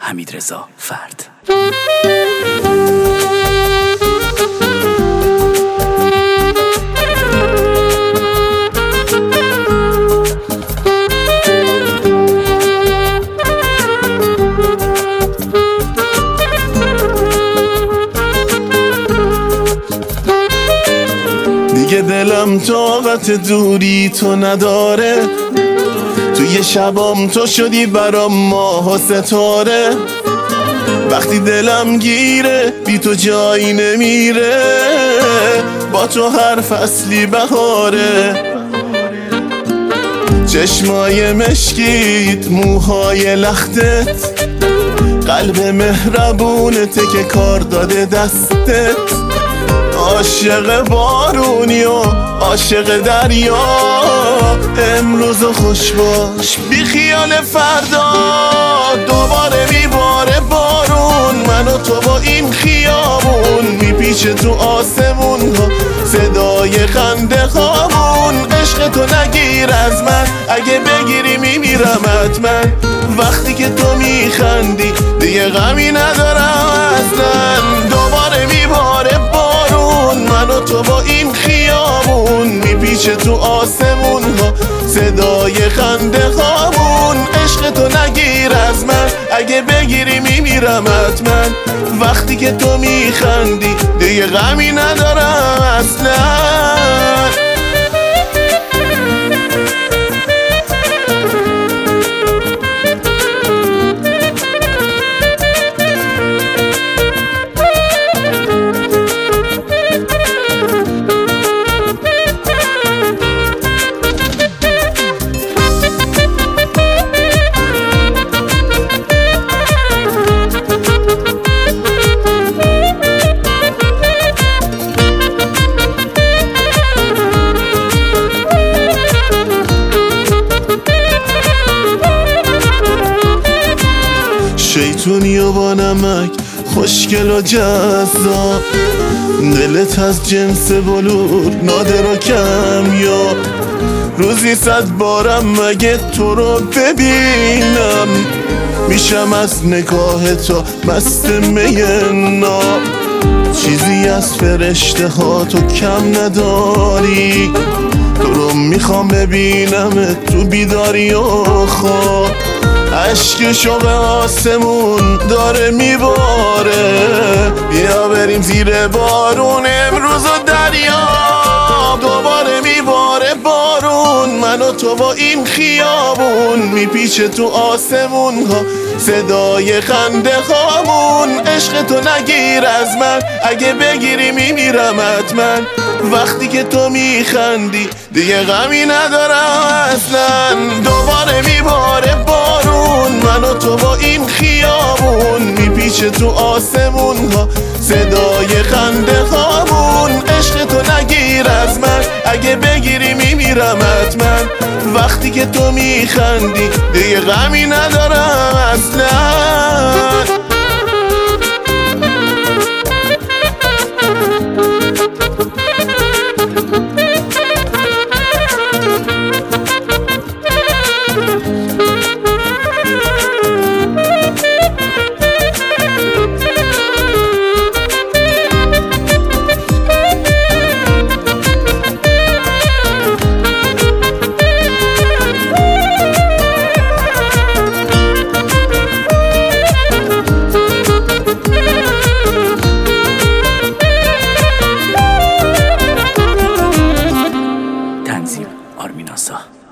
حمیدرضا فرد. دیگه دلم طاقت دوری تو نداره، توی شبام تو شدی برام ماه و ستاره. وقتی دلم گیره بی تو جایی نمیره، با تو هر فصلی بهاره. چشمای مشکیت، موهای لختت، قلب مهربونته که کار داده دستت. عاشق بارونی و عاشق دریا، امروز و خوش باش بی خیال فردا. دوباره میباره بارون، من و تو با این خیابون، میپیچه تو آسمون ها صدای خنده خوابون. عشق تو نگیر از من، اگه بگیری میمیرم حتما. وقتی که تو میخندی دیگه غمی ندارم اصلا. دوباره میباره بارون، من و تو با این خیابون، میپیچه تو آسمون ها صدای خنده خوابون. عشق تو نگیر از من، اگه بگیری میمیرم حتما. وقتی که تو میخندی دیگه غمی ندارم اصلا. شیطونی و با نمک، خوشگل و جذاب، دلت از جنس بلور نادر و کمیاب. روزی 100 بارم مگه تو رو ببینم، میشم از نگاه تو مست می ناب. چیزی از فرشته ها تو کم نداری، تو رو میخوام ببینم تو بیداری و خواب. عشق شوق آسمون داره میباره، بیا بریم زیر بارون امروز و دریا. دوباره میباره بارون، من و تو با این خیابون، میپیچه تو آسمون ها صدای خنده خوابون. عشق تو نگیر از من، اگه بگیری میمیرم حتما. وقتی که تو میخندی دیگه غمی ندارم اصلا. دوباره میباره بارون، من و تو با این خیابون، میپیچه تو آسمون ها صدای خنده خوابون. عشق تو نگیر از من، اگه بگیری میمیرم حتما. وقتی که تو میخندی دیگه غمی ندارم اصلا. تنظیم آرمین آسا.